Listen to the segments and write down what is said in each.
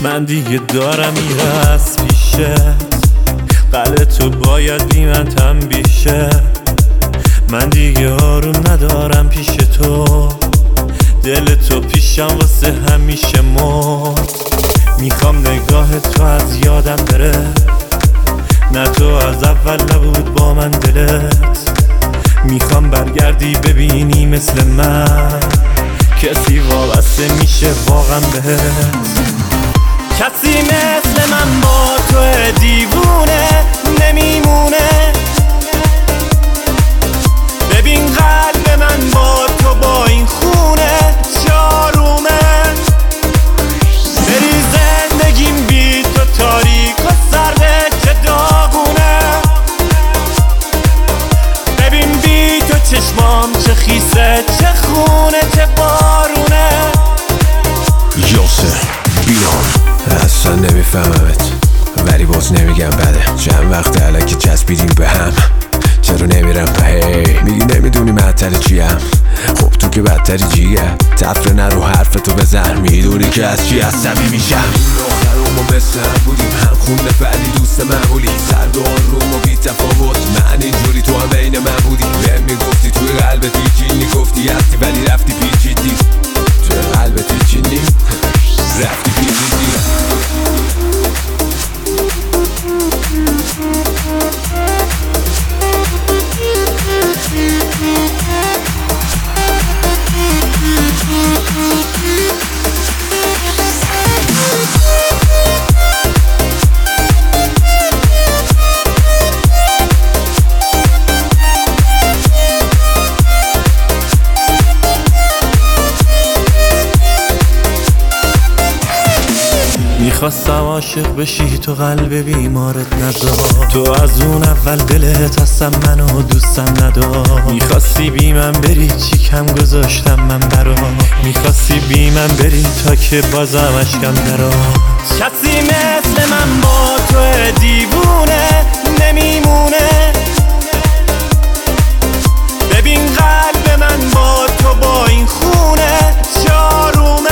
من دیگه دارم میرس پیشه، قلب تو باید بی من تنبیه شه. من دیگه آروم ندارم پیش تو، دل تو پیشم واسه همیشه مرد. میخوام نگاه تو از یادم بره، نه تو از اول نبود با من دلت. میخوام برگردی ببینی مثل من کسی وابسته میشه واقعا بهت. کسی مثل من با تو دیوونه نمیمونه. ببین قلب من با تو با این خونه چارومه. بری زندگیم بی تو تاریک و سرده چه داغونه. ببین بی تو چشمام چه خیسه چه خونه چه بارونه. یاسر بیان اصلا نمیفهممت ولی باز نمیگم بده. چند وقت علکی چسبیدیم به هم، چرا نمیرم پهی؟ میگی نمیدونی معطل چیم، خب تو که بدتری جیه. تفره نرو حرف تو بزن، میدونی که از چی عصبی میشم. آخر ما مثل هم بودیم، هم خونه ولی دوست معمولی. سرد و آروم و بی تفاوت، من اینجوری تو هم بین من بودی. بهم میگفتی توی قلبت هیچی، گفتی هستی ولی رفتی پیچیدی. توی قلبت هیچی نیست رفتی پیچیدی. میخواستم عاشق بشی تو قلب بیمارت نذار. تو از اون اول دلت اصلا منو دوستم ندار. میخواستی بی من بری چی کم گذاشتم من برات. میخواستی بی من بری تا که بازم اشکم درات. کسی مثل من با تو دیوونه نمیمونه. ببین قلب من با تو با این خونه چارومه.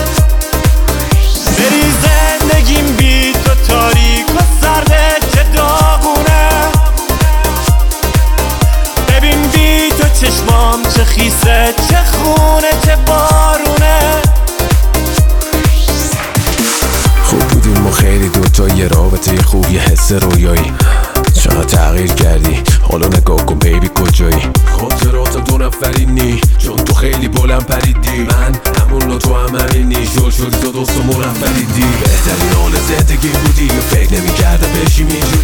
بری زندگیم بی تو تاریک و سرده چه داغونه. ببین بی تو چشمام چه خیسه چه خونه چه بارونه. خوب بودیم ما خیلی دوتا، یه رابطه خوب یه حس رویایی. چقدر تغییر کردی حالا نگاه کن بیبی کجایی. خاطراتم دو نفرینی چون تو خیلی بلند پریدی. من همون تو هم همینی، شل شدی تو دوست و مرفریدی. بهترین حال زندگی بودی، فکر نمی کردم بشیم اینجوری.